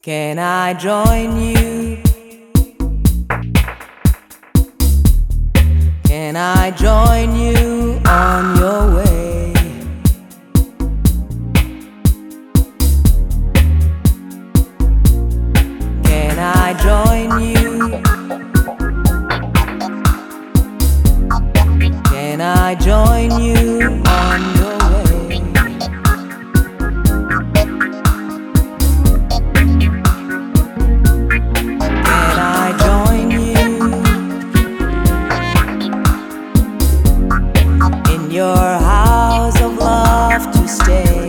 Can I join you? Can I join you on your way? Can I join you? Can I join you on your way? Can I join you in your house of love to stay?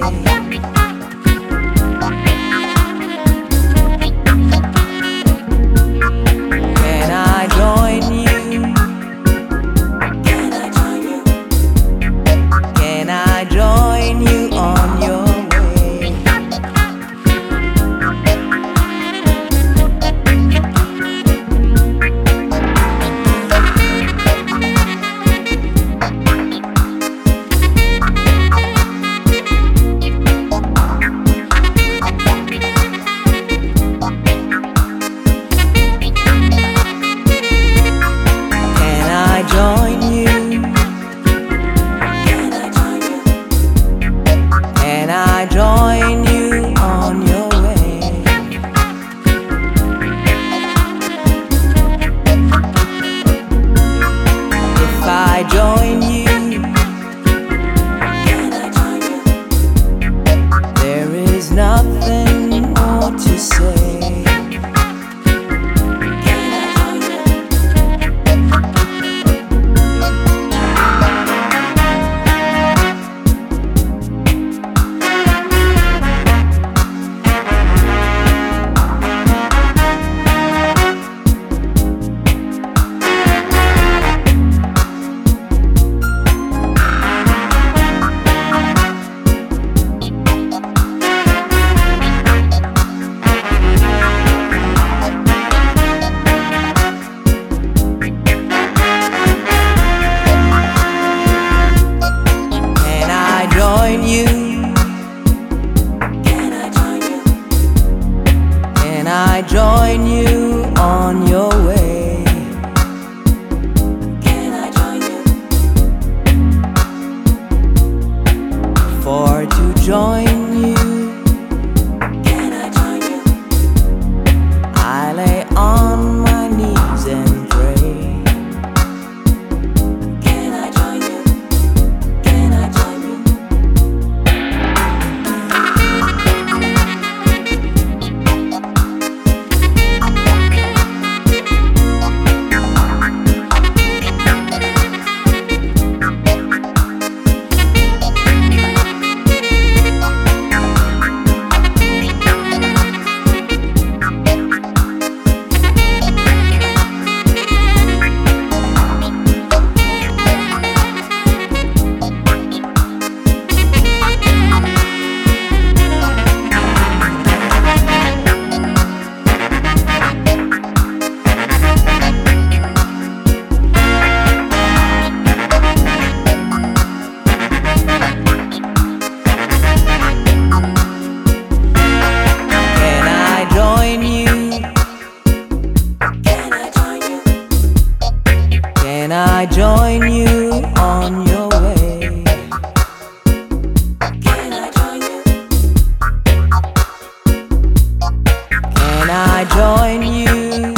Can I join you? Can I join you on your way? Can I join you? Can I join you on your way? If I join you, there is nothing more to say. Join you? Can I join you on your way? For to join you, I lay on my knees and pray. Can I join you on your way? Can I join you?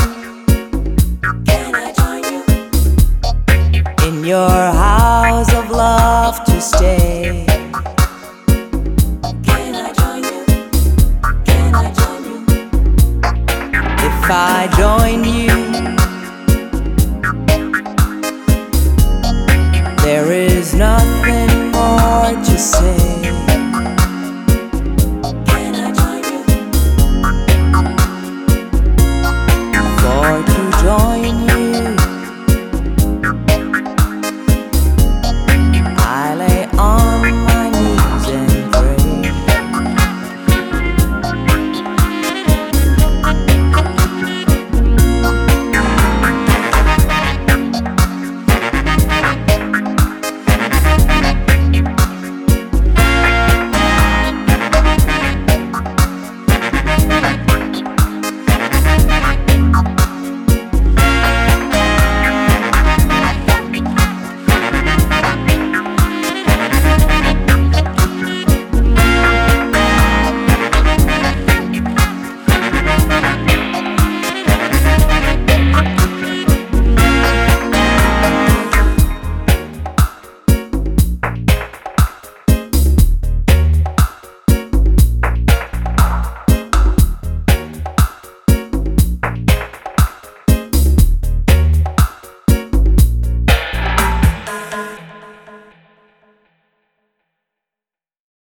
In your house of love to stay? If I join you,